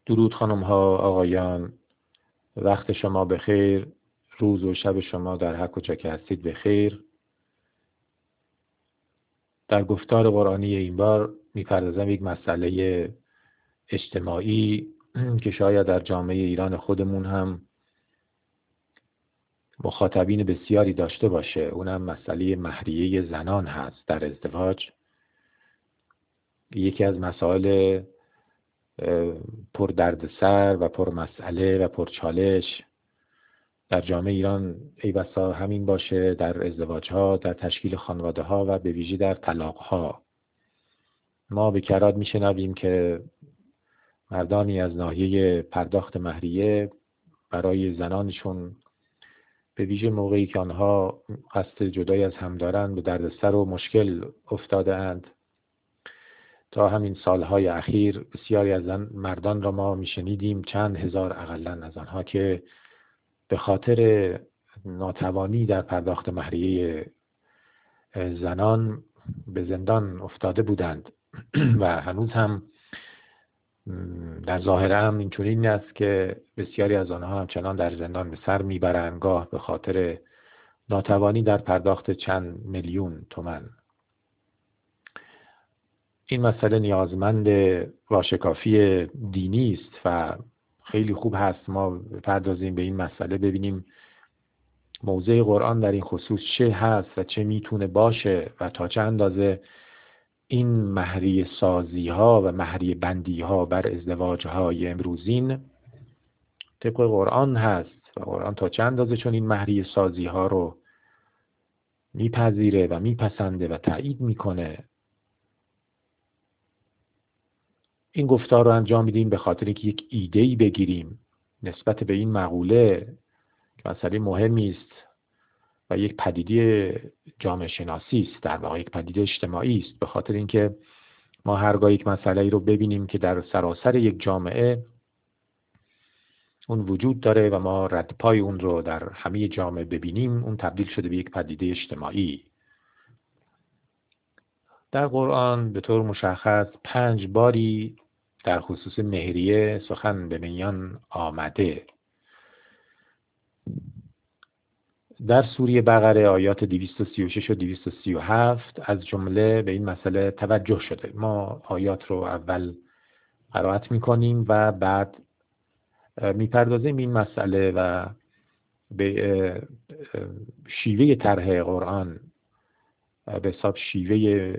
درود خانم ها، آقایان، وقت شما بخیر، روز و شب شما در هر کجا که هستید بخیر. در گفتار قرآنی این بار میپردازم یک مسئله اجتماعی که شاید در جامعه ایران خودمون هم مخاطبین بسیاری داشته باشه. اونم مسئله مهریه زنان هست در ازدواج. یکی از مسائل پر دردسر و پر مسئله و پر چالش در جامعه ایران ای بسا همین باشه، در ازدواج‌ها، در تشکیل خانواده‌ها و به ویژه در طلاق‌ها. ما به کرات میشنویم که مردانی از ناحیه پرداخت مهریه برای زنانشون به ویژه موقعی که آنها قصد جدایی از هم دارند به دردسر و مشکل افتاده اند. تا همین سالهای اخیر بسیاری از مردان را ما میشنیدیم، چند هزار اقلن از آنها، که به خاطر ناتوانی در پرداخت مهریه زنان به زندان افتاده بودند و هنوز هم در ظاهر هم اینطوری است که بسیاری از آنها همچنان در زندان به سر میبرند، گاه به خاطر ناتوانی در پرداخت چند میلیون تومان. این مسئله نیازمند واشکافی دینی است و خیلی خوب هست ما بپردازیم به این مسئله، ببینیم موضع قرآن در این خصوص چه هست و چه میتونه باشه و تا چه اندازه این مهریه سازی ها و مهریه بندی ها بر ازدواج های امروزین طبق قرآن هست و قرآن تا چه اندازه چون این مهریه سازی ها رو میپذیره و میپسنده و تایید میکنه. این گفتار رو انجام میدیم به خاطر اینکه یک ایده‌ای بگیریم نسبت به این مقوله که مسئله مهمی است و یک پدیده جامعه شناسی است، در واقع یک پدیده اجتماعی است. به خاطر اینکه ما هرگاه یک مسئله ای رو ببینیم که در سراسر یک جامعه اون وجود داره و ما ردپای اون رو در همه جامعه ببینیم، اون تبدیل شده به یک پدیده اجتماعی. در قرآن به طور مشخص 5 باری در خصوص مهریه سخن به میان آمده. در سوره بقره آیات 236 و 237 از جمله به این مسئله توجه شده. ما آیات رو اول قرائت می‌کنیم و بعد می‌پردازیم این مسئله و به شیوه طرح قرآن، به حساب شیوه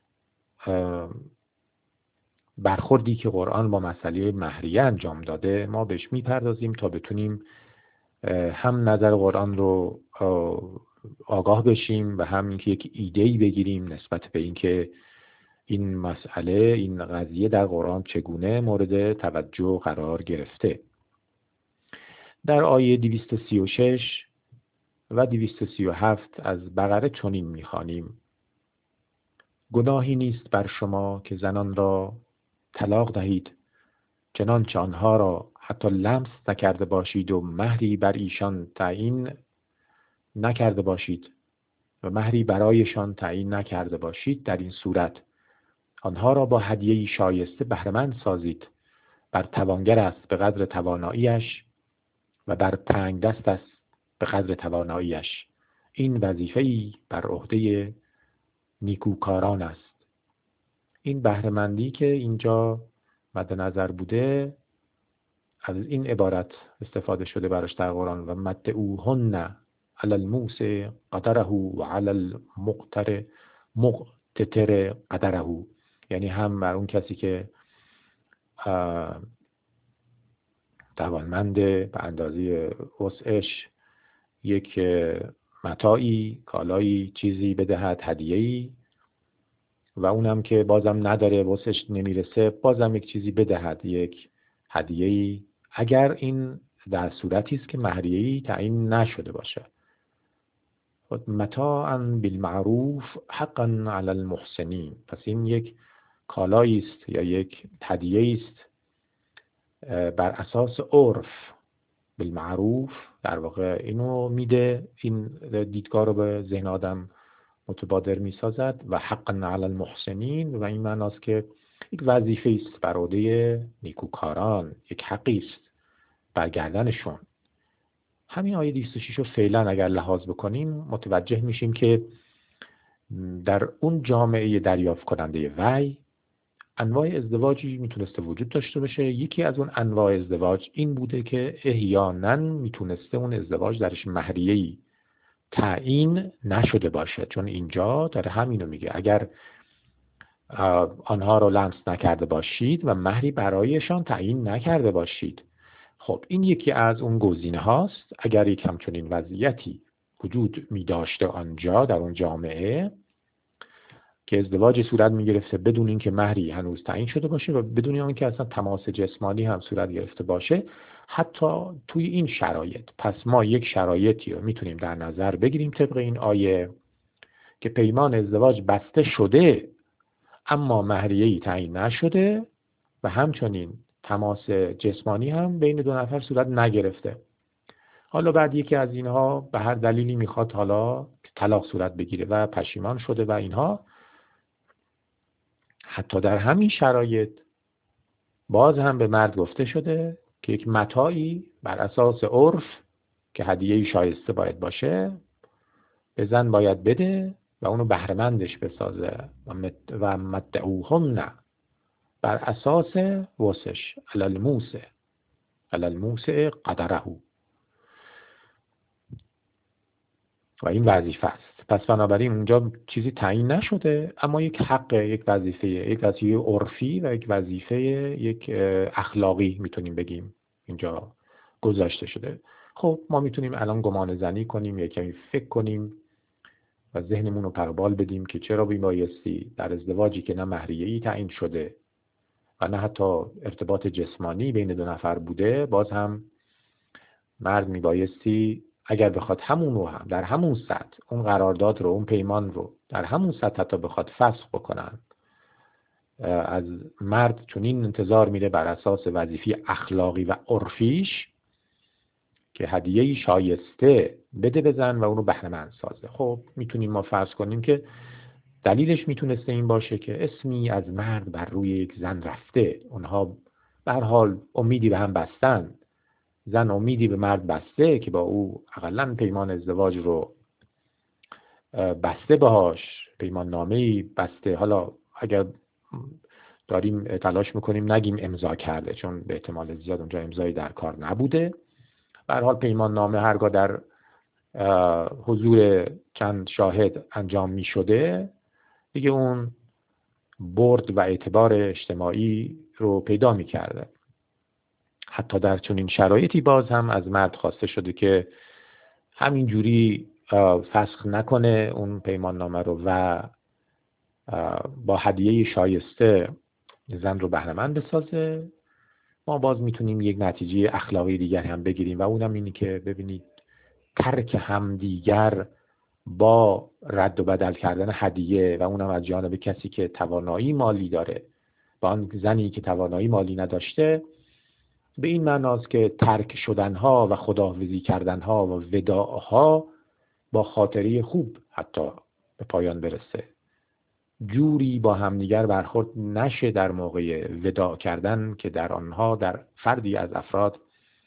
برخوردی که قرآن با مسئله مهریه انجام داده ما بهش می‌پردازیم تا بتونیم هم نظر قرآن رو آگاه بشیم و هم اینکه یک ایده‌ای بگیریم نسبت به اینکه این مسئله، این قضیه در قرآن چگونه مورد توجه قرار گرفته. در آیه 236 و 237 از بقره چنین می‌خوانیم: گناهی نیست بر شما که زنان را طلاق دهید چنانچه آنها را حتی لمس نکرده باشید و مهری بر ایشان تعیین نکرده باشید و مهری برایشان تعیین نکرده باشید. در این صورت آنها را با هدیه‌ای شایسته بهره‌مند سازید. بر توانگر است به قدر تواناییش و بر تنگ دست است به قدر تواناییش. این وظیفه‌ای بر عهده نیکوکاران است. این بهره‌مندی که اینجا مد نظر بوده از این عبارت استفاده شده براش در قرآن: و متعوهن علی الموسع قدره و علی المقتر قدره، یعنی هم بر اون کسی که توانمند به اندازه وسعش یک متاعی، کالایی، چیزی بدهد، هدیه‌ای، و اونم که بازم نداره، وسعش نمیرسه، بازم یک چیزی بدهد، یک هدیه‌ای، اگر این در صورتی است که مهریه‌ای تعیین نشده باشه. متاعاً بالمعروف حقاً علی المحسنین. پس این یک کالایی است یا یک هدیه‌ای است بر اساس عرف، بالمعروف، در واقع اینو میده، این دیدگاه رو به ذهن آدم متبادر میسازد. و حقاً علی المحسنین و این معناست که یک وظیفه است بر عهده نیکوکاران، یک حقی است بر گردنشون. همین آیه 206 رو فعلا اگر لحاظ بکنیم متوجه میشیم که در اون جامعه دریافت کننده وحی انواع ازدواجی میتونسته وجود داشته باشه. یکی از اون انواع ازدواج این بوده که احیانا میتونسته اون ازدواج درش مهریه‌ای تعیین نشده باشه، چون اینجا داره همینو میگه اگر آنها رو لمس نکرده باشید و مهری برایشان تعیین نکرده باشید. خب این یکی از اون گزینه هاست. اگر یک همچنین وضعیتی وجود می داشته آنجا در اون جامعه که ازدواج صورت می گرفته بدون اینکه مهری هنوز تعیین شده باشه و بدون اینکه اصلا تماس جسمانی هم صورت گرفته باشه، حتی توی این شرایط پس ما یک شرایطی رو میتونیم در نظر بگیریم طبق این آیه که پیمان ازدواج بسته شده اما مهریه‌ای تعیین نشده و همچنین تماس جسمانی هم بین دو نفر صورت نگرفته. حالا بعد یکی از اینها به هر دلیلی میخواد حالا طلاق صورت بگیره و پشیمان شده و اینها، حتی در همین شرایط باز هم به مرد گفته شده که یک متاعی بر اساس عرف که هدیه‌ای شایسته باید باشه به زن باید بده و اونو بهره‌مندش بسازه و متعوهن بر اساس وسش الموسع قدره. و این وظیفه است. پس بنابراین اونجا چیزی تعیین نشده اما یک حق، یک وظیفه عرفی و یک وظیفه یک اخلاقی میتونیم بگیم اینجا گذاشته شده. خب ما میتونیم الان گمان زنی کنیم، یک کمی فکر کنیم و ذهنمون رو پروبال بدیم که چرا بایستی در ازدواجی که نه مهریه‌ای تعیین شده و نه حتی ارتباط جسمانی بین دو نفر بوده، باز هم مرد میبایستی اگر بخواد همون رو هم در همون سطح اون قرارداد رو، اون پیمان رو در همون سطح حتی بخواد فسخ بکنن، از مرد چون این انتظار میره بر اساس وظیفه اخلاقی و عرفیش که هدیه‌ای شایسته بده بزن و اونو بهره‌مند سازه. خب میتونیم ما فرض کنیم که دلیلش میتونسته این باشه که اسمی از مرد بر روی یک زن رفته، اونها به هر حال امیدی به هم بستن، زن امیدی به مرد بسته که با او اقلاً پیمان ازدواج رو بسته باهاش، پیمان نامه‌ای بسته. حالا اگر داریم تلاش میکنیم نگیم امضا کرده، چون به احتمال زیاد اونجا امضایی در کار نبوده. به هر حال پیمان نامه هرگاه در حضور چند شاهد انجام می شده دیگه اون برد و اعتبار اجتماعی رو پیدا می کرده. حتی در چنین شرایطی باز هم از مرد خواسته شده که همین جوری فسخ نکنه اون پیمان نامه رو و با هدیه شایسته زن رو بهره‌مند بسازه. ما باز میتونیم یک نتیجه اخلاقی دیگر هم بگیریم و اونم اینی که ببینید ترک همدیگر با رد و بدل کردن هدیه و اونم از جانب کسی که توانایی مالی داره با آن زنی که توانایی مالی نداشته، به این معناست که ترک شدنها و خداحافظی کردنها و وداعها با خاطری خوب حتی به پایان برسه. جوری با همدیگر برخورد نشه در موقع وداع کردن که در آنها در فردی از افراد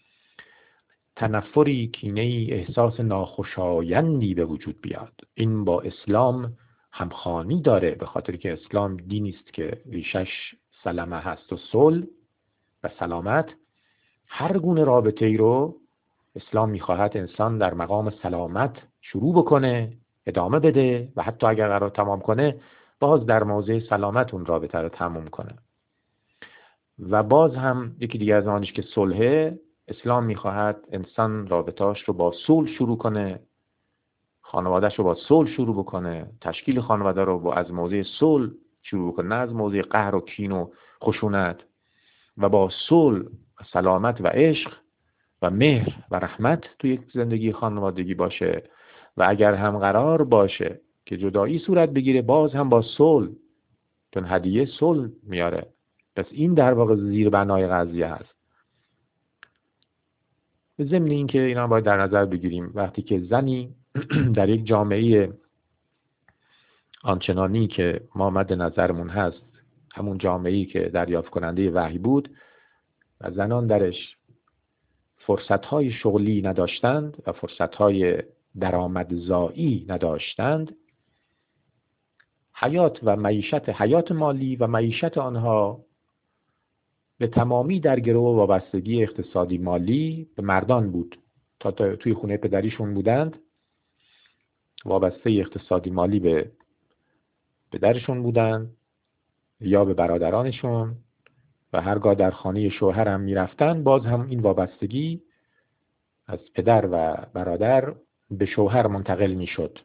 تنفری، کینه‌ای، احساس ناخوشایندی به وجود بیاد. این با اسلام همخوانی داره، به خاطر که اسلام دینی است که ریشش سلامه هست و صلح و سلامت. هر گونه رابطه ای رو اسلام میخواهد انسان در مقام سلامت شروع بکنه، ادامه بده و حتی اگر قرار تمام کنه باز در موضع سلامت اون رابطه رو تموم کنه. و باز هم یکی دیگه از آنش که صلحه، اسلام میخواهد انسان رابطه‌اش رو با صلح شروع کنه، خانواده‌اش رو با صلح شروع بکنه، تشکیل خانواده رو با از موضع صلح شروع کنه، نه از موضع قهر و کین و خشونت، و با صلح و سلامت و عشق و مهر و رحمت توی یک زندگی خانوادگی باشه. و اگر هم قرار باشه که جدایی صورت بگیره باز هم با صلح، چون هدیه صلح میاره. پس این در واقع زیر بنای قضیه هست. به ضمن این که اینا باید در نظر بگیریم وقتی که زنی در یک جامعه آنچنانی که ما مد نظرمون هست همون جامعه‌ای که دریافت کننده وحی بود و زنان درش فرصت‌های شغلی نداشتند و فرصت‌های درآمدزایی نداشتند، حیات مالی و معیشت آنها به تمامی در گرو و وابستگی اقتصادی مالی به مردان بود. تا توی خونه پدریشون بودند، وابسته اقتصادی مالی به پدرشون بودند یا به برادرانشون و هرگاه در خانه شوهر هم میرفتن، باز هم این وابستگی از پدر و برادر به شوهر منتقل میشد.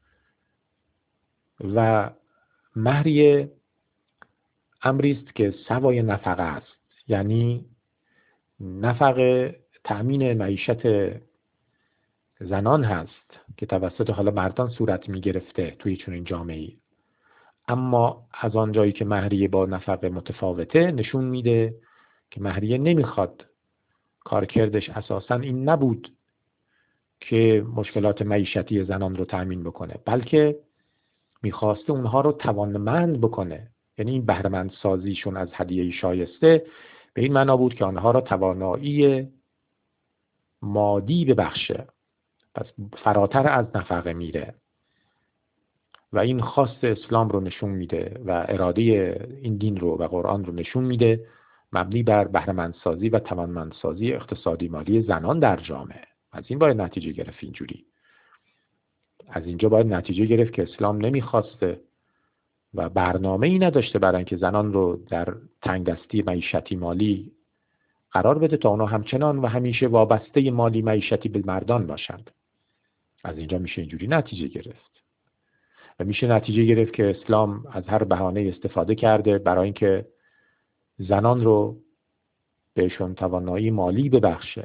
و مهریه امری است که سوای نفقه است، یعنی نفقه تأمین معیشت زنان هست که توسط حالا مردان صورت می گرفته توی چنین جامعه‌ای. اما از آنجایی که مهریه با نفقه متفاوته، نشون میده که مهریه نمیخواد، کارکردش اساساً این نبود که مشکلات معیشتی زنان رو تأمین بکنه، بلکه میخواسته اونها رو توانمند بکنه. یعنی این بهره‌مند سازیشون از هدیه شایسته به این معنا بود که آنها را توانایی مادی ببخشه، پس فراتر از نفقه میره و این خواست اسلام رو نشون میده و اراده این دین رو و قرآن رو نشون میده، مبنی بر بهره‌مندسازی و توانمندسازی اقتصادی مالی زنان در جامعه. از این باید نتیجه گرفت. اینجوری از اینجا باید نتیجه گرفت که اسلام نمیخواسته و برنامه‌ای نداشته برای اینکه زنان رو در تنگدستی معیشتی مالی قرار بده تا اونا همچنان و همیشه وابسته مالی معیشتی به مردان باشند. از اینجا میشه اینجوری نتیجه گرفت و میشه نتیجه گرفت که اسلام از هر بهانه استفاده کرده برای اینکه زنان رو بهشون توانایی مالی ببخشه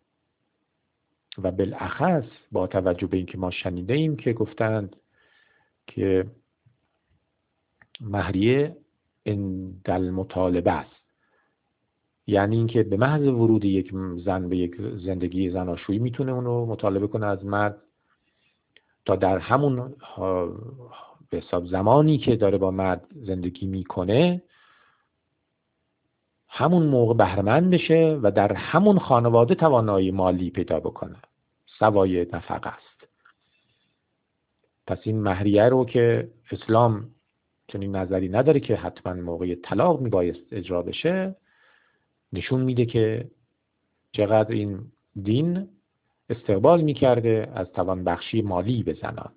و بالاخص با توجه به اینکه ما شنیده ایم که گفتند که مهریه اندل مطالبه است، یعنی اینکه به محض ورود یک زن به یک زندگی زناشویی میتونه اونو مطالبه کنه از مرد تا در همون به حساب زمانی که داره با مرد زندگی میکنه همون موقع بهره‌مند بشه و در همون خانواده توانایی مالی پیدا بکنه، سوای نفقه است. پس این مهریه رو که اسلام چنین نظری نداره که حتما موقع طلاق میبایست اجرا بشه، نشون میده که چقدر این دین استقبال میکرده از توانبخشی مالی به زنان.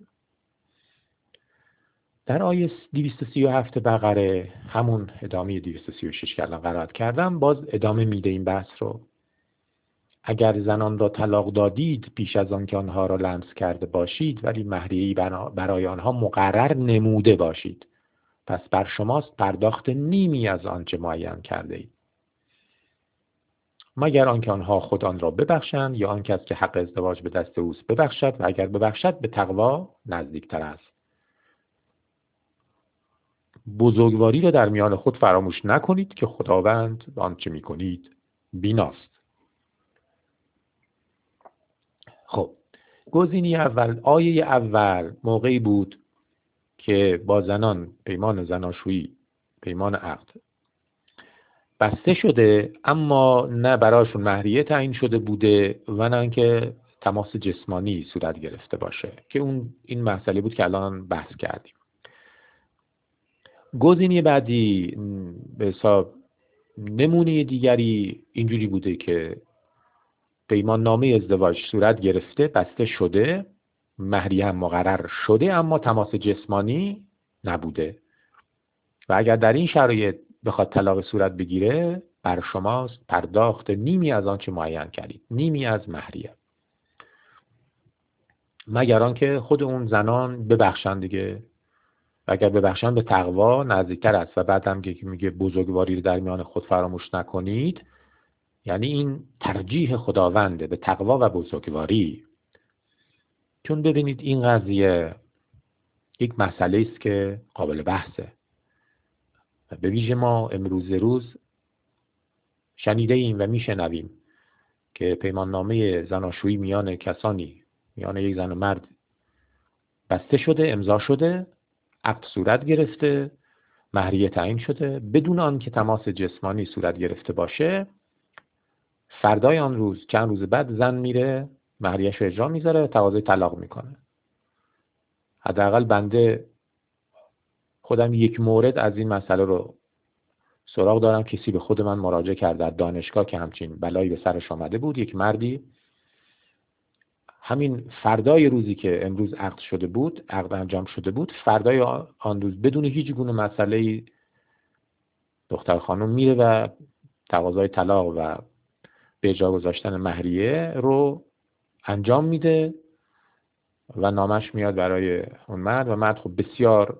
در آیه 237 بقره، همون ادامه 236 که الان قرائت کردم، باز ادامه میده این بحث رو. اگر زنان را طلاق دادید پیش از آن که آنها را لمس کرده باشید، ولی مهریه‌ای برای آنها مقرر نموده باشید، پس بر شماست پرداخت نیمی از آنچه معین کرده اید، مگر آنکه آنها خود آن را ببخشند یا آن کس که حق ازدواج به دست اوست ببخشد، و اگر ببخشد به تقوا نزدیکتر است. بزرگواری را در میان خود فراموش نکنید که خداوند آنچه میکنید بیناست. خب، گزینه اول، آیه اول موقعی بود که با زنان پیمان زناشویی، پیمان عقد بسته شده، اما نه براشون مهریه تعیین شده بوده و نه اینکه تماس جسمانی صورت گرفته باشه، که این مسئله بود که الان بحث کردیم. گزینه بعدی به حساب نمونه دیگری اینجوری بوده که پیمان نامه ازدواج صورت گرفته، بسته شده، مهریه هم مقرر شده، اما تماس جسمانی نبوده و اگر در این شرایط بخواد طلاق صورت بگیره، بر شماست پرداخت نیمی از آنچه معین کردید، نیمی از مهریه، مگر آنکه خود اون زنان ببخشند دیگه. و اگر ببخشند به تقوا نزدیکتر است. و بعد هم که میگه بزرگواری رو در میان خود فراموش نکنید، یعنی این ترجیح خداونده به تقوا و بزرگواری. چون ببینید این قضیه یک مسئله است که قابل بحثه و به ویژه ما امروز روز شنیده ایم و میشنویم که پیمان نامه زناشویی میان کسانی، میان یک زن و مرد بسته شده، امضا شده، عقد صورت گرفته، مهریه تعیین شده بدون آن که تماس جسمانی صورت گرفته باشه. فردای آن روز چند روز بعد زن میره مهریه‌اش رو اجرا میذاره، تقاضای طلاق میکنه. حداقل بنده خودم یک مورد از این مسئله رو سراغ دارم. کسی به خود من مراجعه کرد در دانشگاه که همچین بلایی به سرش آمده بود. یک مردی همین فردای روزی که امروز عقد انجام شده بود، فردای آن روز بدون هیچ گونه مسئله‌ای دختر خانم میره و تقاضای طلاق و به اجرا گذاشتن مهریه رو انجام میده و نامش میاد برای اون مرد و مرد خب بسیار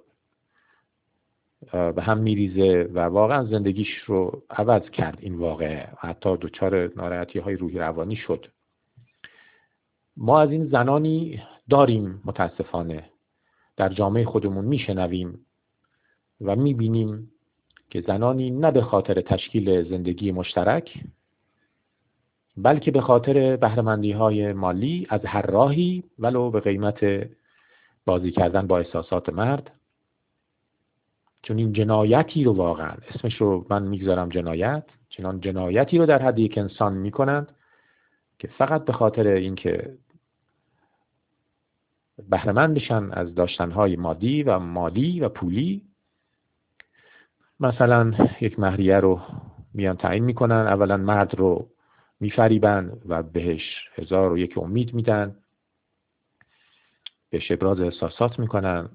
به هم میریزه و واقعا زندگیش رو عوض کرد این واقعه، حتی دچار ناراحتی‌های روحی روانی شد. ما از این زنانی داریم متاسفانه در جامعه خودمون، میشنویم و میبینیم که زنانی نه به خاطر تشکیل زندگی مشترک بلکه به خاطر بهره‌مندی‌های مالی از هر راهی ولو به قیمت بازی کردن با احساسات مرد، چون این جنایتی رو واقعا اسمش رو من میگذارم جنایت، چنان جنایتی رو در حد یک انسان میکنند که فقط به خاطر اینکه بهره‌مند بشن از داشتنهای مالی و پولی، مثلا یک مهریه رو میان تعیین میکنن. اولا مرد رو میفریبن و بهش 1001 امید میدن، بهش ابراز احساسات میکنن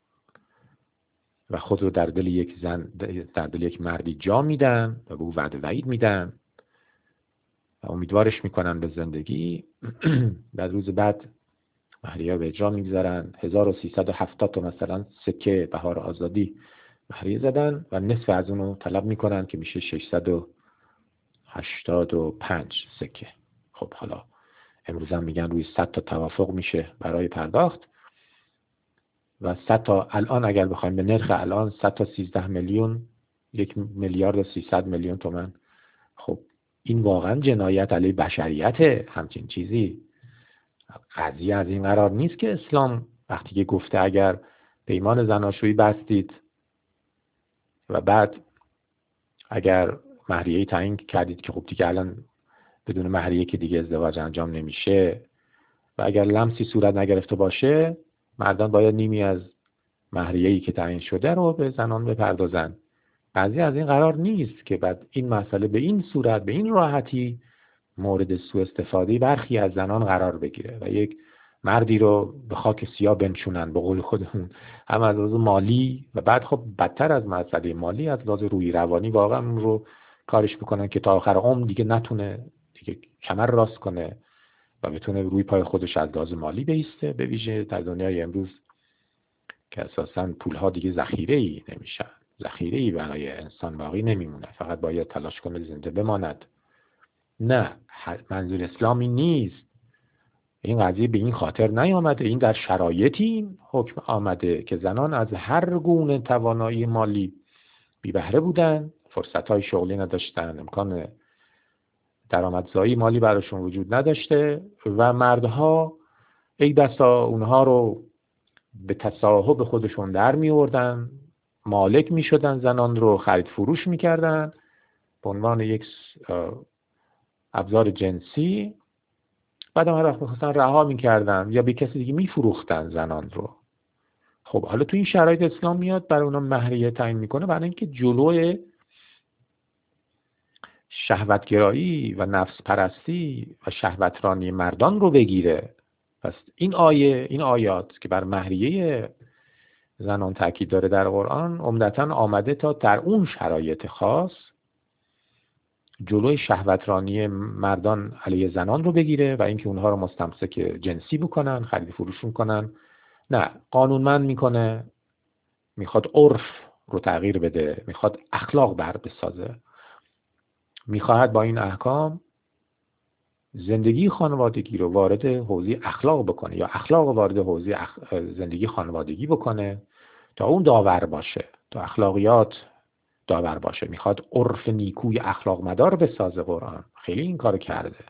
و خود رو در دل یک مردی جا میدن و به او وعده وعید میدن و امیدوارش میکنن به زندگی. بعد روز بعد مهریه به اجرا میگذارن. 1370 تا مثلا سکه بهار آزادی مهریه زدن و نصف از اونو طلب میکنن که میشه 685 سکه. خب حالا امروز هم میگن روی 100 تا توافق میشه برای پرداخت و 100 تا الان اگر بخوایم به نرخ الان 100 تا 13 میلیون، 1 میلیارد و 300 میلیون تومان. خب این واقعا جنایت علیه بشریت. همچین چیزی قضیه از این قرار نیست که اسلام وقتی که گفته اگر پیمان زناشویی بستید و بعد اگر مهریه تعیین کردید که خب دیگه الان بدون مهریه که دیگه ازدواج انجام نمیشه و اگر لمسی صورت نگرفته باشه، مردان باید نیمی از مهریه‌ای که تعیین شده رو به زنان بپردازن. قضیه از این قرار نیست که بعد این مسئله به این صورت، به این راحتی مورد سوء استفاده برخی از زنان قرار بگیره و یک مردی رو به خاک سیاه بنشونن به قول خودمون، هم از لحاظ مالی و بعد خب بدتر از مسئله مالی از لحاظ روحی روانی واقعا اون رو کارش میکنن که تا آخر عمر دیگه نتونه دیگه کمر راست کنه و بتونه روی پای خودش از لحاظ مالی بایسته. به ویژه در دنیای امروز که اساساً پولها دیگه ذخیره‌ای نمیشن، ذخیره‌ای برای انسان باقی نمیمونه، فقط باید تلاش کنه زنده بماند. نه، منظور اسلامی نیست. این قضیه به این خاطر نیامده، این در شرایطی حکم آمده که زنان از هر گونه توانایی مالی بی بهره بودن، فرصت‌های شغلی نداشتن، امکان درآمدزایی مالی براشون وجود نداشته و مردها ای بسا اونها رو به تصاحب خودشون در می آوردن، مالک می شدن، زنان رو خرید فروش می کردن به عنوان یک ابزار جنسی. بعد هر وقت می‌خواستن رها می‌کردن یا به کسی دیگه می‌فروختن زنان رو. خب حالا تو این شرایط اسلام میاد برای اونا مهریه تعیین میکنه برای اینکه جلوی شهوتگرایی و نفس پرستی و شهوترانی مردان رو بگیره. پس این آیات که بر مهریه زنان تاکید داره در قرآن عمدتاً آمده تا در اون شرایط خاص جلوی شهوترانی مردان علیه زنان رو بگیره و اینکه اونها رو مستمسک جنسی بکنن، خرید فروش کنن. نه، قانونمند میکنه، میخواد عرف رو تغییر بده، میخواد اخلاق بر بسازه، میخواد با این احکام زندگی خانوادگی رو وارد حوزه اخلاق بکنه یا اخلاق وارد حوزه زندگی خانوادگی بکنه تا اون داور باشه، تا اخلاقیات داور باشه. میخواد عرف نیکوی اخلاق مدار بسازه. قرآن خیلی این کار کرده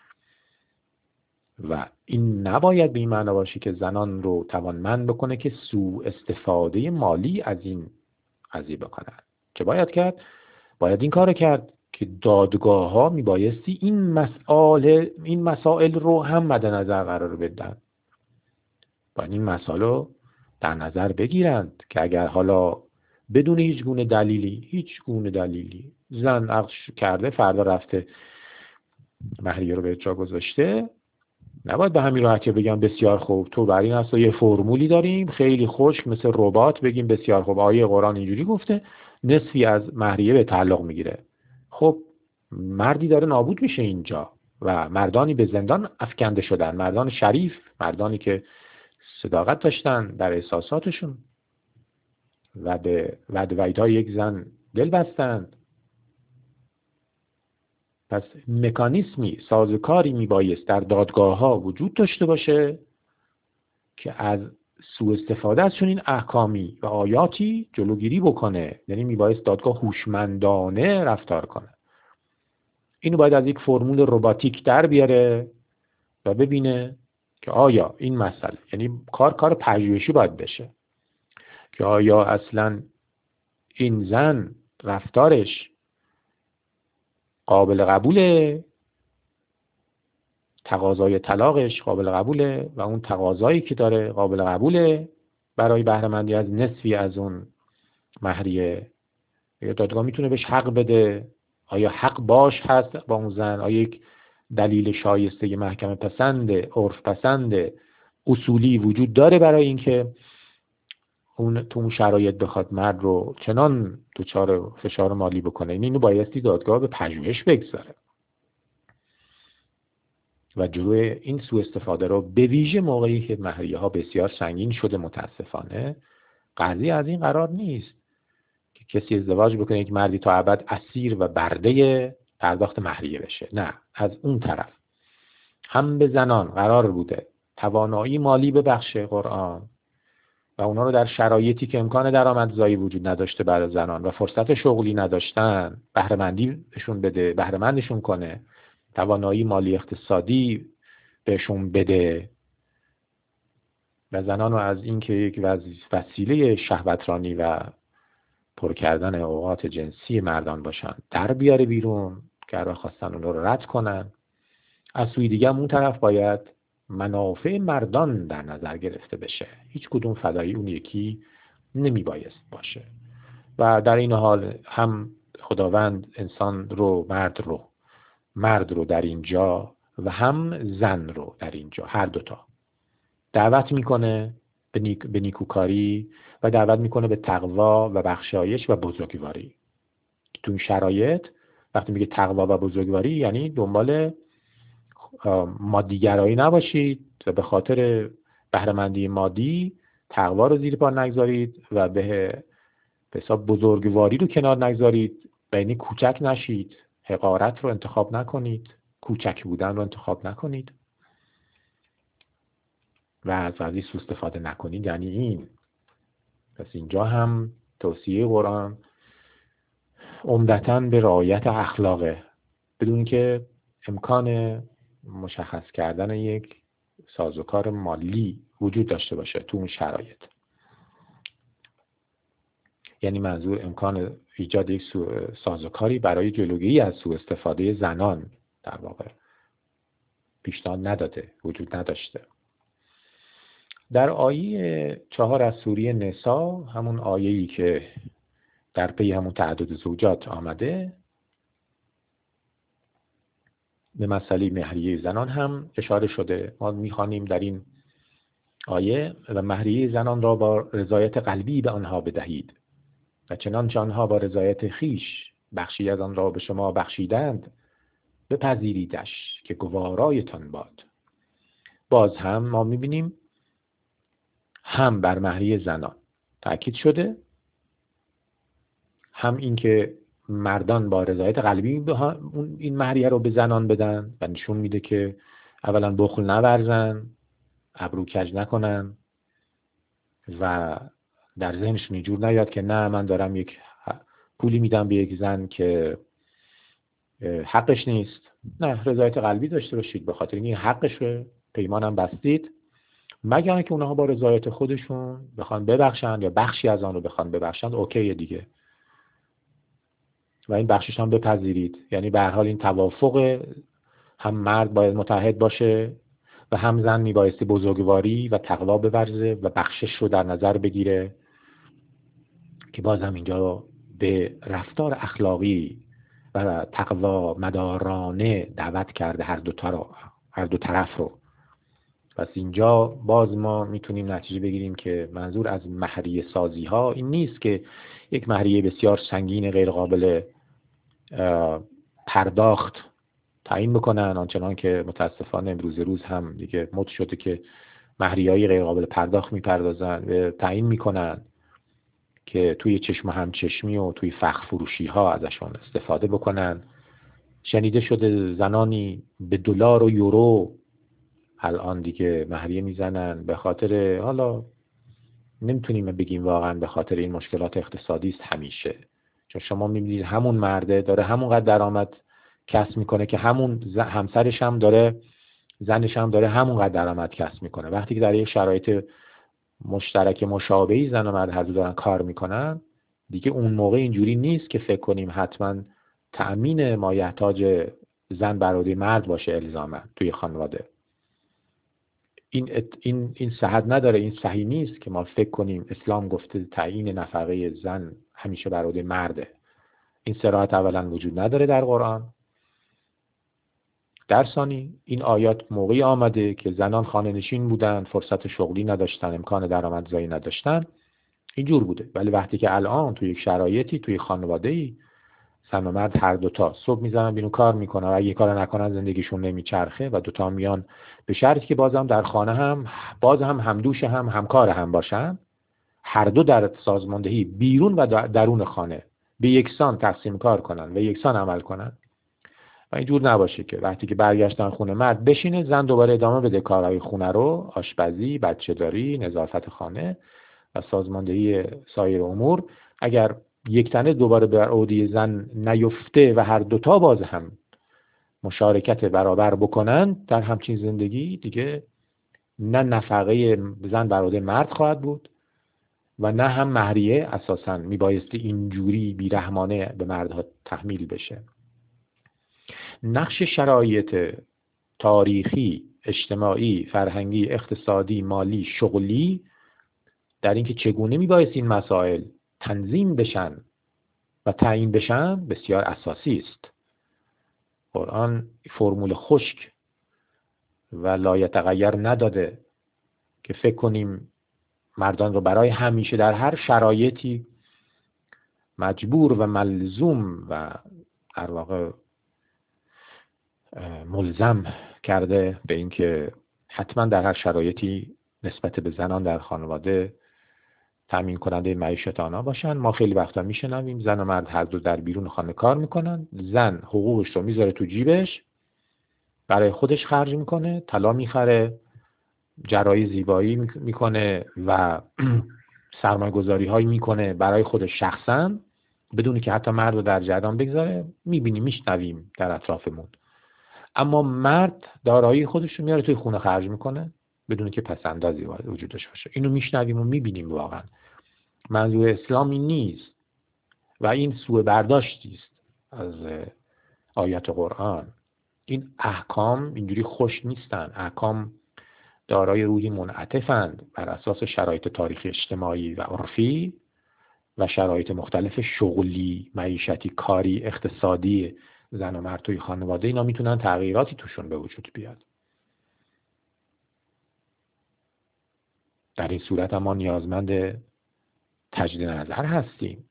و این نباید به این معنی باشه که زنان رو توانمند بکنه که سوء استفاده مالی از این قضیه بکنن. چه باید کرد؟ باید این کار کرد که دادگاه ها میبایستی این مسائل رو هم مد نظر قرار بدن. باید این مسائل رو در نظر بگیرند که اگر حالا بدون هیچ گونه دلیلی زن عقد کرده، فردا رفته مهریه رو به اجرا گذاشته، نباید به همین راحتی بگم بسیار خوب تو بر این اصلا یه فرمولی داریم خیلی خشک مثل ربات بگیم بسیار خوب آیه قرآن اینجوری گفته نصفی از مهریه به تعلق میگیره. خب مردی داره نابود میشه اینجا و مردانی به زندان افکنده شدن، مردان شریف، مردانی که صداقت داشتن در احساساتشون و به وعده وعیدهای یک زن دل بستند. پس مکانیزمی، سازوکاری میبایست در دادگاه ها وجود داشته باشه که از سوء استفاده از چنین احکامی و آیاتی جلوگیری بکنه. یعنی میبایست دادگاه هوشمندانه رفتار کنه. اینو باید از یک فرمول رباتیک در بیاره و ببینه که آیا این مسئله، یعنی کار پژوهشی باید بشه که آیا اصلا این زن رفتارش قابل قبوله، تقاضای طلاقش قابل قبوله و اون تقاضایی که داره قابل قبوله برای بهره مندی از نصفی از اون مهریه. یا دادگاه میتونه بهش حق بده، آیا حق باش هست با اون زن، آیا یک دلیل شایسته محکمه پسند، عرف پسند، اصولی وجود داره برای اینکه اون تو اون شرایط بخواد مرد رو چنان دچار فشار مالی بکنه. اینو بایستی دادگاه به پژوهش بگذاره و جلوی این سوء استفاده رو به ویژه موقعی که مهریه ها بسیار سنگین شده. متاسفانه قضیه از این قرار نیست که کسی ازدواج بکنه یک مردی تا ابد اسیر و برده پرداخت مهریه بشه. نه، از اون طرف هم به زنان قرار بوده توانایی مالی ببخشه قرآن و اونا رو در شرایطی که امکان درآمدزایی وجود نداشته برای زنان و فرصت شغلی نداشتن بهره مندی بهشون بده، بهره مندشون کنه، توانایی مالی اقتصادی بهشون بده و زنان رو از اینکه یک وسیله شهوترانی و پر کردن اوقات جنسی مردان باشن در بیاره بیرون که هر خواستن اون رو رد کنن. از سوی دیگه اون طرف باید منافع مردان در نظر گرفته بشه. هیچ کدوم فدایی اون یکی نمی بایست باشه و در این حال هم خداوند انسان رو مرد رو در اینجا و هم زن رو در اینجا هر دوتا دعوت میکنه به نیکوکاری و دعوت میکنه به تقوا و بخشایش و بزرگواری. تو این شرایط وقتی میگه تقوا و بزرگواری یعنی دنبال مادیگرایی نباشید و به خاطر بهره مندی مادی تقوا رو زیر پا نگذارید و به حساب بزرگواری رو کنار نگذارید و یعنی کوچک نشید، حقارت رو انتخاب نکنید، کوچک بودن رو انتخاب نکنید و از قضیه سوء استفاده نکنید. یعنی این پس اینجا هم توصیه قرآن عمدتاً به رعایت اخلاقه بدون که امکان مشخص کردن یک سازوکار مالی وجود داشته باشه تو اون شرایط. یعنی منظور امکان ایجاد یک سازوکاری برای جلوگیری از سوء استفاده زنان در واقع پیشنهاد نداده، وجود نداشته. در آیه 4 از سوره نساء، همون آیه‌ای که در پی همون تعدد زوجات آمده، به مسئله مهریه زنان هم اشاره شده. ما می‌خوانیم در این آیه و مهریه زنان را با رضایت قلبی به آنها بدهید و چنانچه آنها با رضایت خیش بخشی از آن را به شما بخشیدند بپذیریدش که گوارایتان باد. باز هم ما می‌بینیم هم بر مهریه زنان تأکید شده، هم این که مردان با رضایت قلبی این مهریه رو به زنان بدن و نشون میده که اولا بخل نورزن، ابرو کج نکنن و در ذهنشون اینجور نیاد که نه من دارم یک پولی میدم به یک زن که حقش نیست. نه، رضایت قلبی داشته باشید به خاطر این حقشه، پیمانم بستید مگر اینکه اونها با رضایت خودشون بخوان ببخشن یا بخشی از آن رو بخوان ببخشن، اوکیه دیگه، و این بخشش هم بپذیرید. یعنی به هر حال این توافق، هم مرد باید متحد باشه و هم زن میبایستی بزرگواری و تقوا بورزه و بخشش رو در نظر بگیره، که بازم اینجا به رفتار اخلاقی و تقوا مدارانه دعوت کرده هر دو طرف رو. پس اینجا باز ما میتونیم نتیجه بگیریم که منظور از مهریه سازی ها این نیست که یک مهریه بسیار سنگین غیر قابل پرداخت تعیین بکنن، آنچنان که متاسفانه امروز روز هم دیگه مد شده که مهریه‌های غیر قابل پرداخت میپردازن و تعیین میکنن که توی چشم همچشمی و توی فخر فروشی ها ازشون استفاده بکنن. شنیده شده زنانی به دلار و یورو الان دیگه مهریه میزنن، به خاطر، حالا نمیتونیم بگیم واقعا به خاطر این مشکلات اقتصادی است همیشه، چون شما میبینید همون مرده داره همونقدر درآمد کسب میکنه که همون همسرش هم داره، زنش هم داره همونقدر درآمد کسب میکنه. وقتی که در یک شرایط مشترک مشابهی زن و مرد هر دو دارن کار میکنن، دیگه اون موقع اینجوری نیست که فکر کنیم حتما تأمین مایحتاج زن برای مرد باشه الزاما توی خانواده. این صحت نداره، این صحیح نیست که ما فکر کنیم اسلام گفته تعیین نفقه زن همیشه برای مرده. این صراحت اولا وجود نداره در قرآن. در ثانی این آیات موقعی آمده که زنان خانه نشین بودن، فرصت شغلی نداشتن، امکان درآمدزایی نداشتن، اینجور بوده. ولی وقتی که الان توی یک شرایطی، توی خانواده‌ای زن و مرد هر دوتا صبح میزنن بیرون کار میکنن و اگه کار نکنن زندگیشون نمیچرخه و دوتا میان، به شرطی که بازم در خانه هم باز هم همدوش هم همکار هم باشن، هر دو در سازماندهی بیرون و درون خانه به یکسان تقسیم کار کنن و یکسان عمل کنن و اینجور نباشه که وقتی که برگشتن خونه مرد بشینه، زن دوباره ادامه بده کارهای خونه رو، آشپزی، بچه‌داری، نظافت خانه و سازماندهی سایر امور. اگر یک تنه دوباره بر عهده زن نیفته و هر دوتا باز هم مشارکت برابر بکنن در همچین زندگی، دیگه نه نفقه زن بر عهده مرد خواهد بود و نه هم مهریه اساساً میبایستی اینجوری بیرحمانه به مردها تحمیل بشه. نقش شرایط تاریخی، اجتماعی، فرهنگی، اقتصادی، مالی، شغلی در اینکه چگونه میبایست این مسائل تنظیم بشن و تعیین بشن بسیار اساسی است. قرآن فرمول خشک و لایتغیر نداده که فکر کنیم مردان رو برای همیشه در هر شرایطی مجبور و ملزوم و در واقع ملزم کرده به اینکه حتما در هر شرایطی نسبت به زنان در خانواده تامین کننده معیشت آنها باشن. ما خیلی وقتا میشنویم زن و مرد هر دو در بیرون خانه کار میکنن، زن حقوقش رو میذاره تو جیبش، برای خودش خرج میکنه، طلا میخره، جراحی زیبایی میکنه و سرمایه گذاری هایی میکنه برای خودش شخصا، بدونی که حتی مرد رو در جریان بگذاره. میبینیم، میشنویم در اطرافمون. اما مرد دارایی خودش رو میاره توی خونه خرج میکنه بدون که پسندازی وجودش باشه. اینو میشنویم و میبینیم. واقعا منظور اسلامی نیست و این سوء برداشتی است از آیات قرآن. این احکام اینجوری خوش نیستن. احکام دارای روحی منعطفند بر اساس شرایط تاریخی، اجتماعی و عرفی و شرایط مختلف شغلی، معیشتی، کاری، اقتصادی زن و مرد توی خانواده. اینا میتونن تغییراتی توشون به وجود بیاد. در این صورت ما نیازمند تجدید نظر هستیم.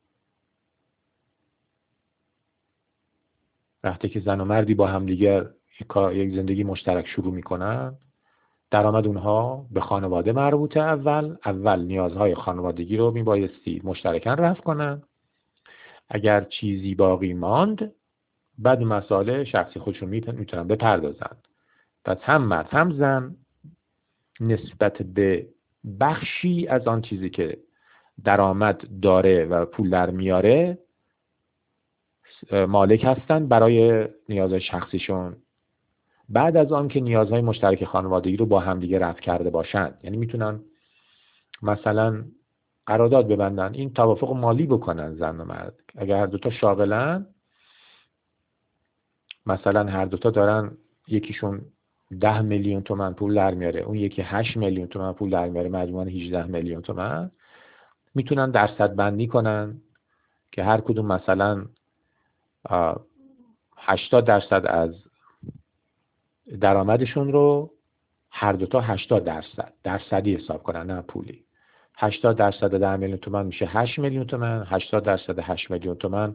وقتی که زن و مردی با همدیگر یک زندگی مشترک شروع میکنن، درآمد اونها به خانواده مربوطه. اول نیازهای خانوادگی رو میبایستی مشترکاً رفع کنن. اگر چیزی باقی ماند، بعد مسائل شخصی خودشون میتونن بپردازن. پس هم مرد هم زن نسبت به بخشی از آن چیزی که درآمد داره و پول در میاره مالک هستن برای نیاز شخصیشون. بعد از آن که نیازهای مشترک خانوادگی رو با همدیگه رفع کرده باشند. یعنی میتونن مثلا قرارداد ببندن، این توافق مالی بکنن زن و مرد. اگر هر دوتا شاغلن، مثلا هر دوتا دارن یکیشون 10 میلیون تومان پول در میاره، اون یکی 8 میلیون تومان پول در میاره، مجموعاً 18 میلیون تومان، میتونن درصد بندی کنن که هر کدوم مثلا 80% از درآمدشون رو هر دوتا 80% درصدی حساب کنن، نه پولی. 80% 10 میلیون تومان میشه 8 میلیون تومان، 80% 8 میلیون تومان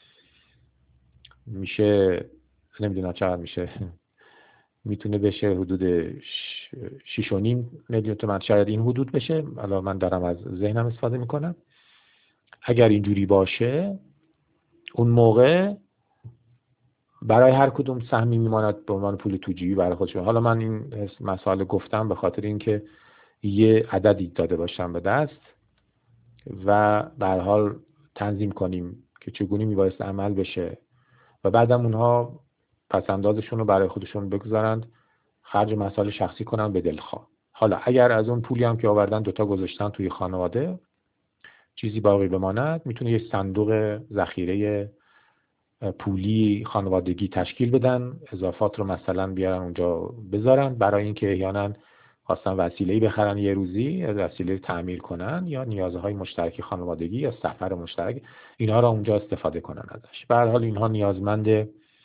میشه نمیدونم چقدر میشه، میتونه بشه حدود 6.5 میلیون تومان، شاید این حدود بشه. حالا من دارم از ذهنم استفاده میکنم. اگر اینجوری باشه، اون موقع برای هر کدوم سهمی میماند به عنوان پول توجیهی برای خودشون. حالا من این مسئله گفتم به خاطر اینکه یه عددی داده باشم به دست و به هر حال تنظیم کنیم که چگونه میبایست عمل بشه و بعدم اونها پس اندازشون رو برای خودشون بگذارند، خرج مسائل شخصی کنن به دلخواه. حالا اگر از اون پولی هم که آوردن دوتا گذاشتن توی خانواده چیزی باقی بماند، میتونه یه صندوق ذخیره پولی خانوادگی تشکیل بدن، اضافات رو مثلا بیارن اونجا بذارن برای اینکه احیانا خواستن وسیله‌ای بخرن، یه روزی وسیله تعمیر کنن یا نیازهای مشترک خانوادگی یا سفر مشترک، اینها را اونجا استفاده کنن ازش. به هر حال اینها نیازمند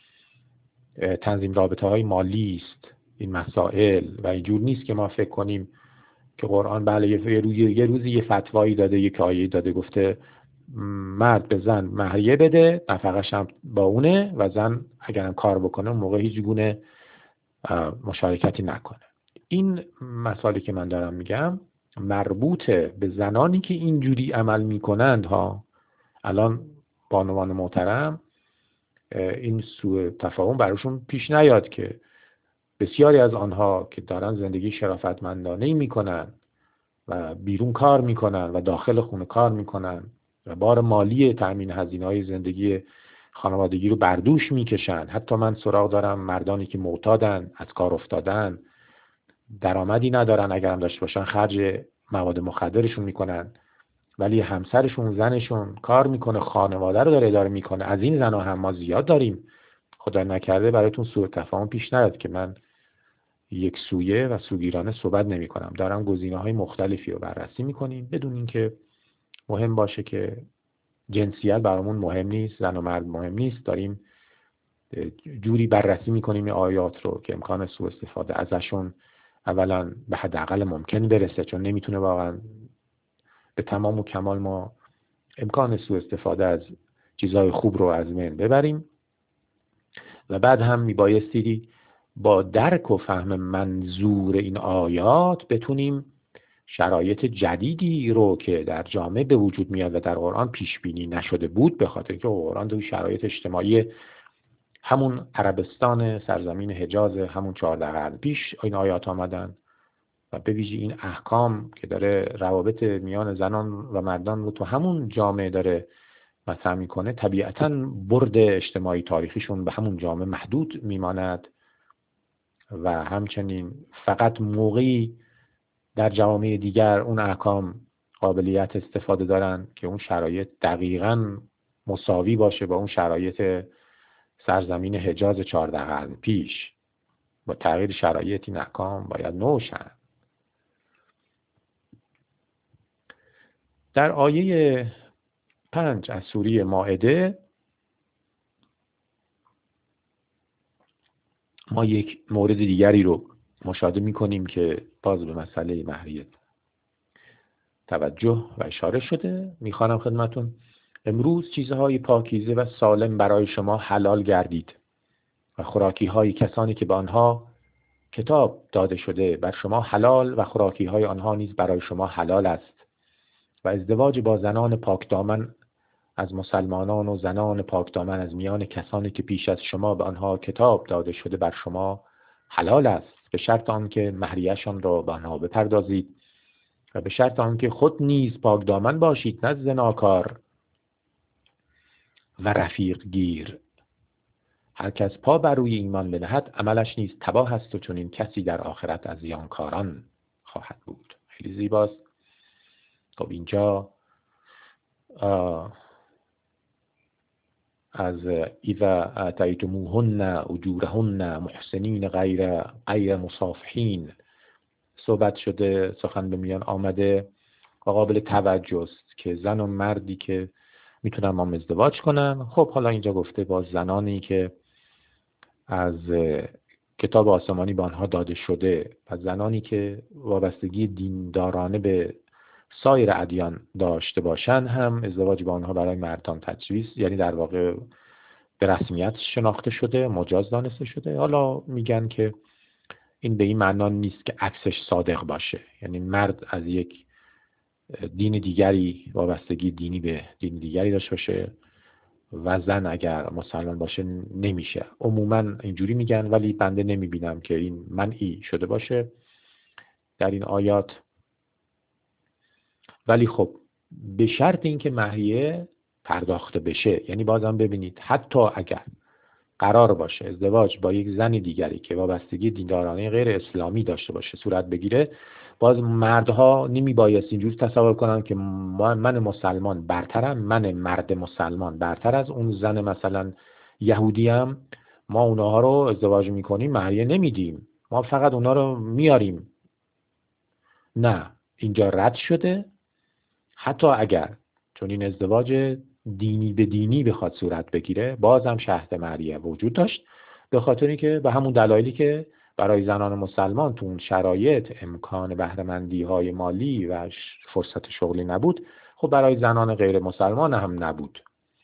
تنظیم رابطه‌های مالی است این مسائل، و اینجور نیست که ما فکر کنیم که قرآن بله یه روزی یه فتوایی داده، یک آیه داده گفته مرد به زن مهریه بده، نفقش هم با اونه و زن اگرم کار بکنه اون موقع هیچ گونه مشارکتی نکنه. این مسائلی که من دارم میگم مربوطه به زنانی که اینجوری عمل میکنند ها. الان بانوان محترم این سوء تفاهم براشون پیش نیاد که بسیاری از آنها که دارن زندگی شرافتمندانه‌ای میکنن و بیرون کار میکنن و داخل خونه کار میکنن و بار مالی تأمین هزینه‌های زندگی خانوادگی رو بر دوش میکشن. حتی من سراغ دارم مردانی که معتادن، از کار افتادن، درآمدی ندارن، اگرم داشته باشن خرج مواد مخدرشون میکنن، ولی همسرشون زنشون کار میکنه، خانواده رو داره اداره میکنه. از این زنا هم ما زیاد داریم. خدا نکرده براتون سوء تفاهم پیش نیاد که من یک سویه و سوگیرانه صحبت نمی کنم. دارم گزینه‌های مختلفی رو بررسی میکنیم بدون اینکه مهم باشه که جنسیت برامون مهم نیست، زن و مرد مهم نیست. داریم جوری بررسی میکنیم این آیات رو که امکان سوء استفاده ازشون اولا به حداقل ممکن برسه، چون نمیتونه واقعا به تمام و کمال ما امکان سوء استفاده از چیزهای خوب رو از بین ببریم. و بعد هم میبایستی با درک و فهم منظور این آیات بتونیم شرایط جدیدی رو که در جامعه به وجود میاد و در قرآن پیش بینی نشده بود، به خاطر که قرآن توی شرایط اجتماعی همون عربستان سرزمین حجاز همون 14 قرن پیش این آیات آمدن و به ویژه این احکام که داره روابط میان زنان و مردان رو تو همون جامعه داره مطرح میکنه، طبیعتاً برد اجتماعی تاریخیشون به همون جامعه محدود میماند و همچنین فقط موقعی در جوامع دیگر اون احکام قابلیت استفاده دارن که اون شرایط دقیقاً مساوی باشه با اون شرایط سرزمین حجاز 14 قرن پیش. با تغییر شرایط این احکام باید نو شن. در آیه 5 از سوره مائده ما یک مورد دیگری رو مشاهده می‌کنیم که باز به مسئله مهریه توجه و اشاره شده. می‌خوانم خدمتون: امروز چیزهای پاکیزه و سالم برای شما حلال گردید و خوراکی‌های کسانی که به آنها کتاب داده شده بر شما حلال و خوراکی‌های آنها نیز برای شما حلال است و ازدواج با زنان پاکدامن از مسلمانان و زنان پاکدامن از میان کسانی که پیش از شما به آنها کتاب داده شده بر شما حلال است، به شرط آنکه مهریه‌شان را به آنها بپردازید و به شرط آنکه خود نیز پاکدامن باشید، نه زناکار و رفیق گیر. هر کس پا بر روی ایمان بنهد عملش نیز تباه است و چون این کسی در آخرت از زیانکاران خواهد بود. خیلی زیباست. خب اینجا از اذا اتیتموهن اجورهن محسنین غیر مصافحین صحبت شده، سخن به میان آمده و قابل توجه است که زن و مردی که میتونن با هم ازدواج کنن. خب حالا اینجا گفته با زنانی که از کتاب آسمانی به آنها داده شده و زنانی که وابستگی دیندارانه به سایر ادیان داشته باشن هم ازدواج با آنها برای مردان تجویز، یعنی در واقع به رسمیت شناخته شده، مجاز دانسته شده. حالا میگن که این به این معنا نیست که عکسش صادق باشه، یعنی مرد از یک دین دیگری وابستگی دینی به دین دیگری داشته باشه و زن اگر مسلمان باشه نمیشه. عموما اینجوری میگن، ولی بنده نمیبینم که این منعی شده باشه در این آیات. ولی خب به شرط اینکه مهریه پرداخته بشه. یعنی بازم ببینید حتی اگر قرار باشه ازدواج با یک زن دیگری که وابستگی دیندارانه غیر اسلامی داشته باشه صورت بگیره، باز مردها نمیبایست اینجوری تصور کنن که من مسلمان برترم، من مرد مسلمان برتر از اون زن مثلا یهودی هم، ما اونها رو ازدواج میکنیم مهریه نمیدیم، ما فقط اونها رو میاریم. نه، اینجا رد شده. حتی اگر چون این ازدواج دینی به دینی بخواد صورت بگیره، باز هم شرط مهریه وجود داشت، به خاطر اینکه به همون دلایلی که برای زنان مسلمان تو اون شرایط امکان بهره‌مندی های مالی و فرصت شغلی نبود، خب برای زنان غیر مسلمان هم نبود.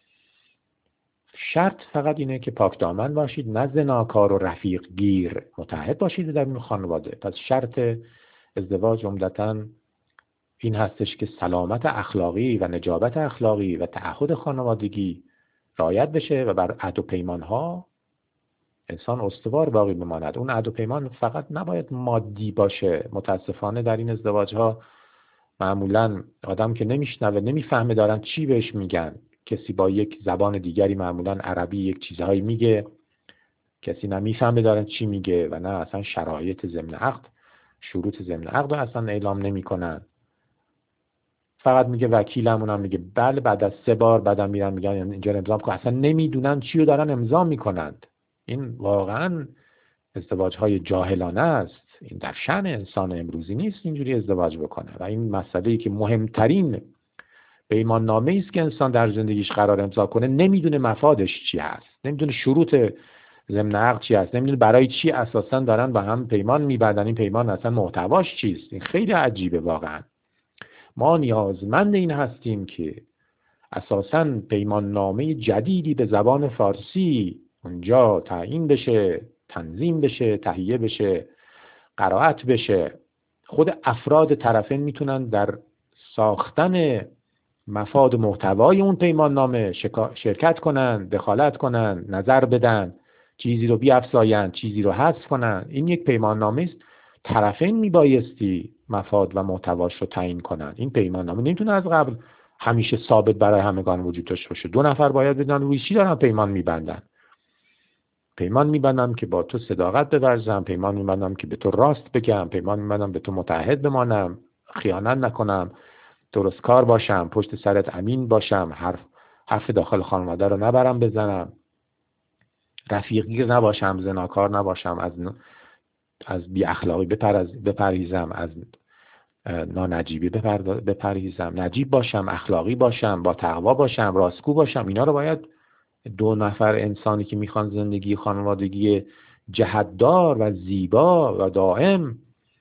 شرط فقط اینه که پاک دامن باشید، نه زناکار و رفیق گیر متعهد باشید در این خانواده. پس شرط ازدواج عمدتاً این هستش که سلامت اخلاقی و نجابت اخلاقی و تعهد خانوادگی رعایت بشه و بر عهد و پیمان‌ها انسان استوار باقی بماند. اون عهد و پیمان فقط نباید مادی باشه. متاسفانه در این ازدواج‌ها معمولاً آدم که نمیشنوه، نمیفهمه دارن چی بهش میگن. کسی با یک زبان دیگری، معمولاً عربی، یک چیزهایی میگه، کسی نمیفهمه دارن چی میگه و نه اصلا شرایط ضمن عقد، شروط ضمن عقد رو اصلا اعلام نمیکنن. فقط میگه وکیلمون هم میگه بله، بعد از 3 بار بعدم میرن میگن اینجا امضا کن. اصلا نمیدونن چی رو دارن امضا میکنند. این واقعا ازدواج‌های جاهلانه است. این در شأن انسان امروزی نیست اینجوری ازدواج بکنه. و این مسئله‌ای که مهمترین پیمان نامه‌ای است که انسان در زندگیش قرار امضا کنه، نمیدونه مفادش چی هست، نمیدونه شروط ضمن عقد چی هست، نمیدونه برای چی اساسا دارن با هم پیمان می‌بندن، این پیمان اصلا محتواش چیست. این خیلی عجیبه واقعا. ما نیازمند این هستیم که اساساً پیمان نامه جدیدی به زبان فارسی اونجا تعیین بشه، تنظیم بشه، تهیه بشه، قرائت بشه. خود افراد طرفین میتونن در ساختن مفاد محتوای اون پیمان نامه شرکت کنن، دخالت کنن، نظر بدن، چیزی رو بیافزاین، چیزی رو حذف کنن. این یک پیمان نامه است. طرفین میبایستی مفاد و محتواش رو تعیین کنن. این پیمان نامه نمیتونه از قبل همیشه ثابت برای همگان وجود داشته باشه. 2 نفر باید بدونن روی چی دارن پیمان میبندن. پیمان میبندم که با تو صداقت بورزم، پیمان میبندم که به تو راست بگم، پیمان میبندم به تو متعهد بمانم، خیانت نکنم، درست کار باشم، پشت سرت امین باشم، حرف داخل خانواده رو نبرم بزنم، رفیقگیر نباشم، زناکار نباشم، از بی اخلاقی بپرهیزم، از نانجیبی بپرهیزم، نجیب باشم، اخلاقی باشم، با تقوا باشم، راستگو باشم. اینا رو باید 2 نفر انسانی که میخوان زندگی خانوادگی جهتدار و زیبا و دائم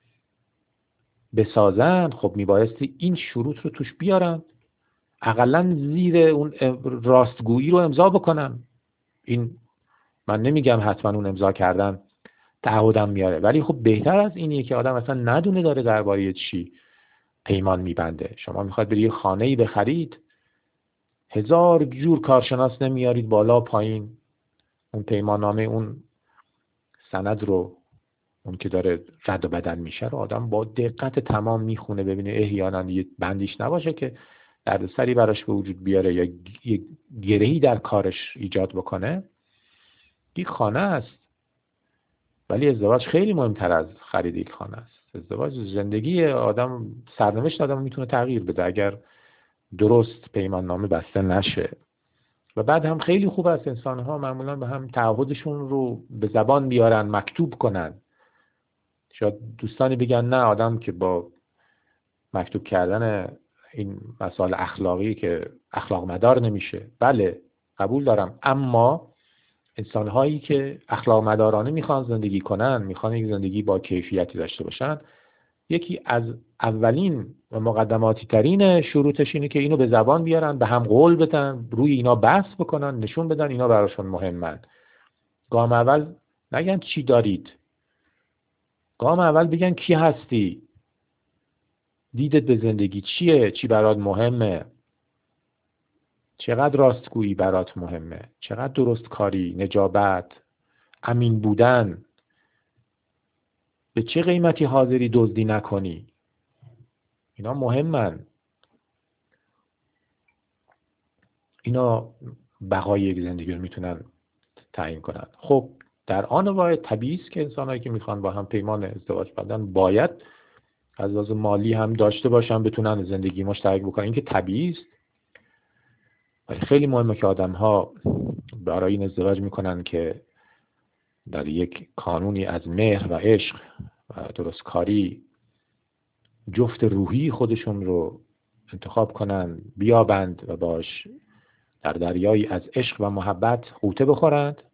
بسازن، خب میبایستی این شروط رو توش بیارن، اقلا زیر اون راستگویی رو امضا بکنن. این من نمیگم حتما اون امضا کردن تعهدم میاره، ولی خب بهتر از اینیه که آدم اصلا ندونه داره درباره چی پیمان میبنده. شما میخواد برید یه خانه‌ای بخرید، 1000 جور کارشناس نمیارید بالا پایین اون پیمان نامه، اون سند رو، اون که داره رد و بدل میشه رو آدم با دقت تمام میخونه ببینه احیانا یه بندیش نباشه که دردسری براش به وجود بیاره یا یه گرهی در کارش ایجاد بکنه. یک خانه است، ولی ازدواج خیلی مهمتر از خرید یک خانه است. ازدواج زندگی آدم، سرنوشت آدم میتونه تغییر بده اگر درست پیمان نامه بسته نشه. و بعد هم خیلی خوب است انسان‌ها معمولا به هم تعهدشون رو به زبان بیارن، مکتوب کنن. شاید دوستانی بگن نه، آدم که با مکتوب کردن این مسائل اخلاقی که اخلاق مدار نمیشه. بله قبول دارم، اما انسان‌هایی که اخلاق مدارانه میخوان زندگی کنن، میخوان یک زندگی با کیفیتی داشته باشن، یکی از اولین و مقدماتی ترین شروطش اینه که اینو به زبان بیارن، به هم قول بدن، روی اینا بحث بکنن، نشون بدن اینا براشون مهمن. گام اول نگن چی دارید، گام اول بگن کی هستی، دیدت به زندگی چیه، چی برات مهمه، چقدر راستگویی برات مهمه، چقدر درست کاری، نجابت، امین بودن، به چه قیمتی حاضری دزدی نکنی. اینا مهمن، اینا بقای یک زندگی رو میتونن تعیین کنن. خب در آن واحد طبیعی است که انسانایی که میخوان با هم پیمان ازدواج بندن باید از لحاظ مالی هم داشته باشن، بتونن زندگی مشترک بکنن. این که طبیعی است، ولی خیلی مهمه که آدم‌ها برای این ازدواج میکنن که در یک کانونی از مهر و عشق و درستکاری جفت روحی خودشون رو انتخاب کنن، بیابند و باش در دریایی از عشق و محبت غوطه بخورند،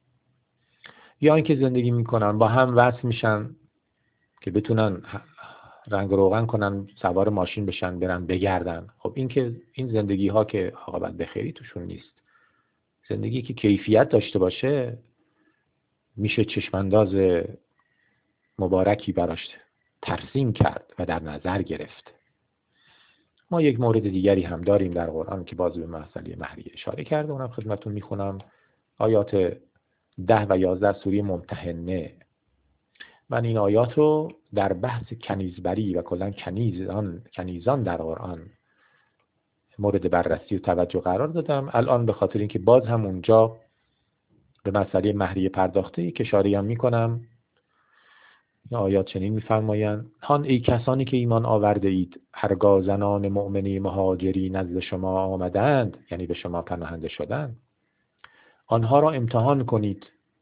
یا اینکه زندگی میکنن با هم وصل میشن که بتونن رنگ روغن کنن، سوار ماشین بشن، برن بگردن. خب این زندگی ها که عاقبت بخیری توشون نیست. زندگی که کیفیت داشته باشه میشه چشمانداز مبارکی براش ترسیم کرد و در نظر گرفت. ما یک مورد دیگری هم داریم در قرآن که باز به مسئله مهریه اشاره کرده، اونم خدمتتون میخونم. آیات 10 و 11 سوره ممتحنه. من این آیات رو در بحث کنیزبری و کلا کنیزان در قرآن مورد بررسی و توجه قرار دادم. الان به خاطر اینکه باز هم اونجا به مسئله مهریه پرداخته که اشاره هم میکنم، این آیات چنین میفرمایند: هان ای کسانی که ایمان آورده اید، هرگاه زنان مؤمنی مهاجری نزد شما آمدند، یعنی به شما پناهنده شدند، آنها را امتحان کنید،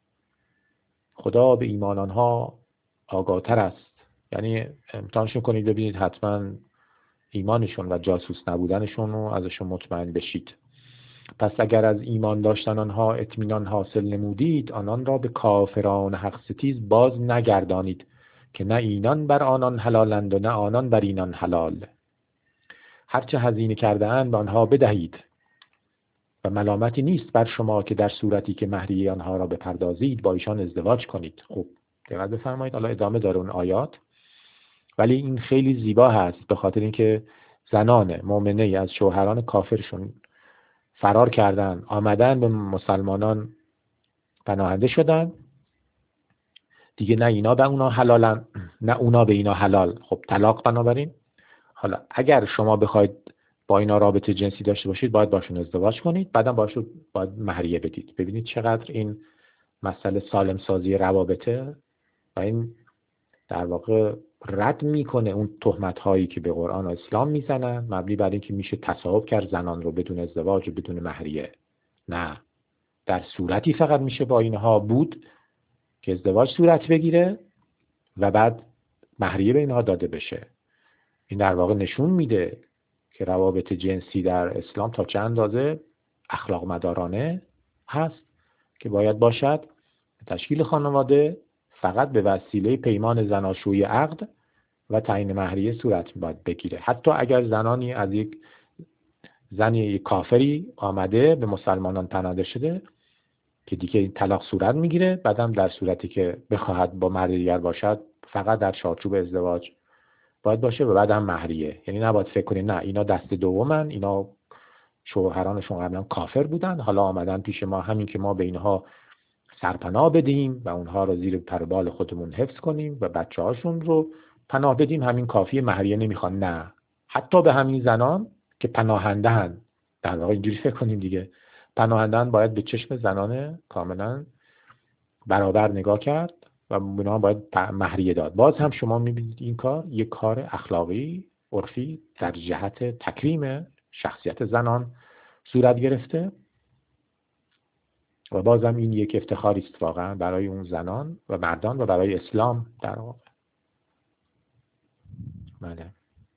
خدا به ایمان آنها آگاه‌تر است. یعنی امتحانشون کنید ببینید حتما ایمانشون و جاسوس نبودنشون رو ازشون مطمئن بشید. پس اگر از ایمان داشتن آنها اطمینان حاصل نمودید، آنان را به کافران حق ستیز باز نگردانید که نه اینان بر آنان حلالند و نه آنان بر اینان حلال. هرچه هزینه کرده اند به آنها بدهید و ملامتی نیست بر شما که در صورتی که مهریه آنها را بپردازید با ایشان ازدواج کنید. خب دقت بفرمایید، حالا ادامه داره اون آیات، ولی این خیلی زیبا هست، به خاطر اینکه زنان مؤمنه از شوهران کافرشون فرار کردن، آمدن به مسلمانان پناهنده شدن، دیگه نه اینا به اونا حلالن نه اونا به اینا حلال. خب طلاق. بنابراین حالا اگر شما بخواید با اینا رابطه جنسی داشته باشید باید باشون ازدواج کنید، بعدم باشون باید مهریه بدید. ببینید چقدر این مسئله سالم سازی روابطه و این در واقع رد میکنه اون تهمت هایی که به قرآن و اسلام میزنن مبنی بر اینکه میشه تصاحب کرد زنان رو بدون ازدواج و بدون مهریه. نه، در صورتی فقط میشه با اینها بود که ازدواج صورت بگیره و بعد مهریه به اینها داده بشه. این در واقع نشون میده که روابط جنسی در اسلام تا چه اندازه اخلاق مدارانه هست که باید باشد. تشکیل خانواده فقط به وسیله پیمان زناشویی عقد و تعیین مهریه صورت باید بگیره. حتی اگر زنانی از یک زنی کافری آمده به مسلمانان پناهنده شده که دیگه طلاق صورت میگیره، بعدم در صورتی که بخواهد با مرد دیگر باشد فقط در چارچوب ازدواج باید باشه و بعدم مهریه. یعنی نباید فکر کنید نه اینا دست دومن، اینا شوهرانشون قبلا کافر بودن حالا آمدن پیش ما، همین که ما به اینها سرپناه بدیم و اونها رو زیر پر بال خودمون حفظ کنیم و بچه‌هاشون رو پناه بدیم همین کافیه، مهریه نمیخوان. نه، حتی به همین زنان که پناهنده‌اند، در واقع اینجوری فکر کنیم دیگه، پناهنده‌اند باید به چشم زنان کاملا برابر نگاه کرد و بنا باید مهریه داد. باز هم شما میبینید این کار یک کار اخلاقی عرفی در جهت تکریم شخصیت زنان صورت گرفته و بازم این یک افتخاری است واقعا برای اون زنان و مردان و برای اسلام در واقع. بله.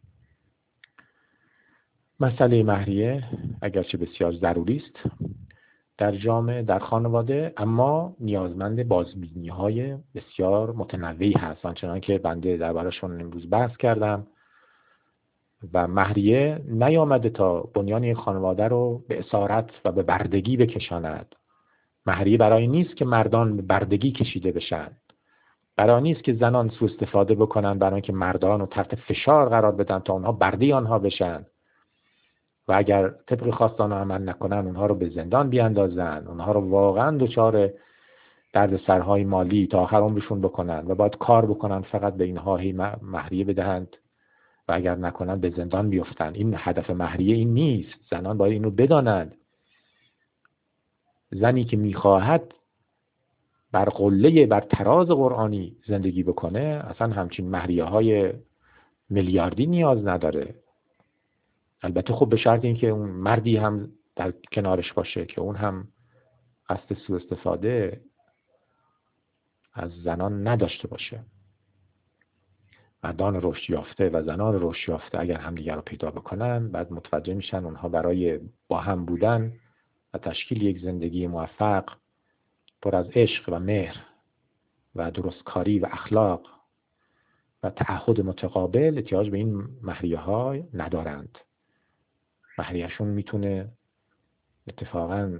مسئله مهریه اگرچه بسیار ضروری است در جامعه، در خانواده، اما نیازمند بازبینی‌های بسیار متنوعی هست، آنچنان که بنده دربارشون امروز بحث کردم. و مهریه نیامده تا بنیان یک خانواده رو به اسارت و به بردگی بکشاند. مهریه برای نیست که مردان به بردگی کشیده بشن، برای نیست که زنان سوء استفاده بکنن برای اینکه مردان رو تحت فشار قرار بدن تا اونها بردی آنها بشن و اگر طبق خواست آنها عمل نکنن اونها رو به زندان بیاندازن، اونها رو واقعا دچار دردسرهای مالی تا آخر عمرشون بکنن و باید کار بکنن فقط به اینها مهریه بدهند و اگر نکنن به زندان بیفتن. این هدف مهریه این نیست. زنان باید اینو بدانند. زنی که میخواهد بر قله بر تراز قرآنی زندگی بکنه اصلا همچین مهریه های میلیاردی نیاز نداره. البته خب به شرط اینکه اون مردی هم در کنارش باشه که اون هم قصد سوء استفاده از زنان نداشته باشه. مردان رشد یافته و زنان رشد یافته اگر همدیگر رو پیدا بکنن بعد متوجه میشن اونها برای با هم بودن و تشکیل یک زندگی موفق پر از عشق و مهر و درستکاری و اخلاق و تعهد متقابل احتیاج به این مهریه ها ندارند. مهریه‌شون میتونه اتفاقاً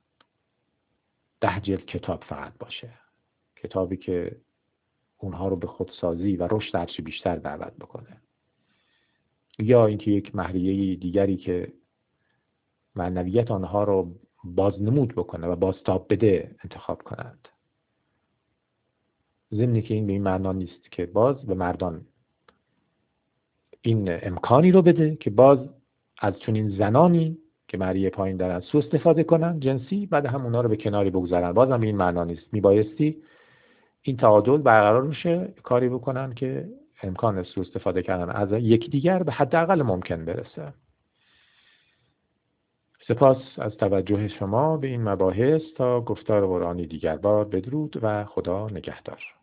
10 جلد کتاب فقط باشه، کتابی که اونها رو به خودسازی و رشد هرچی بیشتر دعوت بکنه، یا اینکه یک مهریه دیگری که معنویت آنها رو بازنمود بکنه و بازتاب بده انتخاب کنند. ضمن که این به این معنا نیست که باز به مردان این امکانی رو بده که باز از چنین زنانی که مهریه پایین دارن سوء استفاده کنن جنسی، بعد هم اونا رو به کناری بگذارن. بازم به این معنا نیست. میبایستی این تعادل برقرار میشه، کاری بکنن که امکان سوء استفاده کردن از یکدیگر به حداقل ممکن برسه. سپاس از توجه شما به این مباحث. تا گفتار قرآنی دیگر بار، بدرود و خدا نگهدار.